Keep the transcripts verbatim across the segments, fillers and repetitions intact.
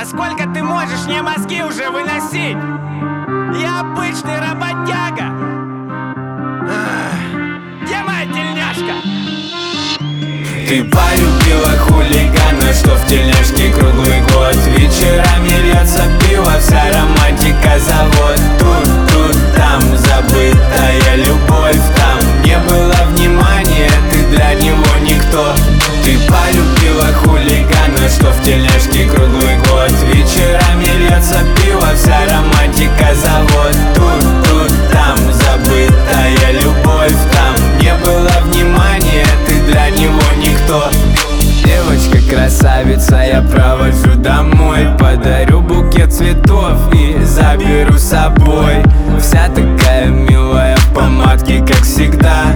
сколько ты можешь мне мозги уже выносить? Я обычный работяга. Ах, где моя тельняшка? Ты полюбила хулигана, что в тельняшке круглый год. Вечерами льется пиво, вся романтика завод. Тут, тут, там забытая любовь. Там не было внимания, ты для него никто. Ты полюбила хулигана, что в тельняшке круглый год. Вечерами льется пиво, вся романтика завод. Тут, тут, там забытая любовь. Там не было внимания, ты для него никто. Девочка красавица, я провожу домой. Подарю букет цветов и заберу с собой. Вся такая милая в помадке, как всегда.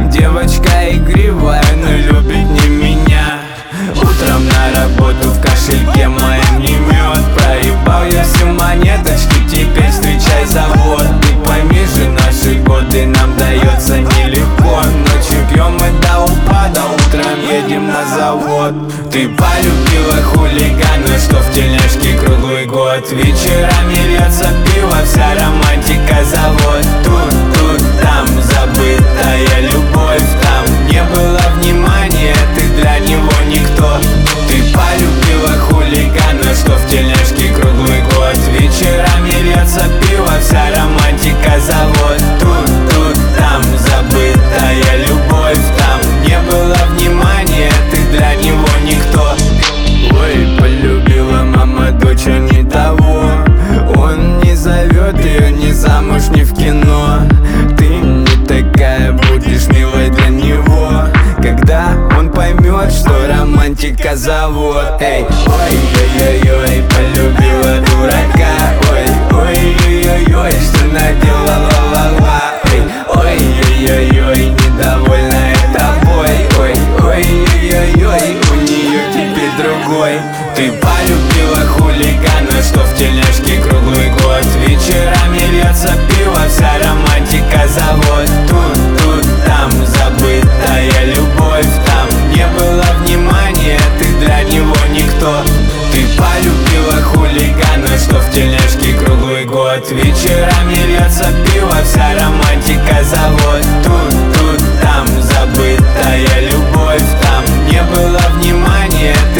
Девочка игривая, но любит не меня. Утром на работу в кошельке моем не мед. Проебал я все монеточки, теперь встречай завод. Ты пойми же, наши годы нам дается нелегко. Ночью пьем мы до упада, утром едем на завод. Ты полюбила хулигана, что в тельняшке круглый год. Вечерами льется пиво, вся романтика завод. Тут, тут, там забытая любовь. Там не было внимания, ты для него никто. Ты полюбила хулигана, что в тельняшке круглый год. Вечерами льется пиво, вся романтика завод. Тут, тут, там забытая любовь. Там не было внимания, ты для него никто. Ой, полюбила мама дочь, а не того. Он не зовет ее ни замуж, ни в кино. Ты не такая будешь милой для него, когда он поймет, что романтика завод. Эй, ой-ой-ой-ой, полюбила дурака. Ой-ой-ой-ой, что наделала ла-ла. Эй, ой-ой-ой-ой, недовольная тобой. Ой-ой-ой-ой, у нее теперь другой. Ты полюбила хулигана, что в тельняшке круглый год. Вечерами льется пиво, вся романтика завод. Тут, тут, там забытая любовь. Там не было внимания, ты для него никто. Ты полюбила хулигана, что в тельняшке круглый год. Вечерами льется пиво, вся романтика завод. Тут, тут, там забытая любовь. Там не было внимания, ты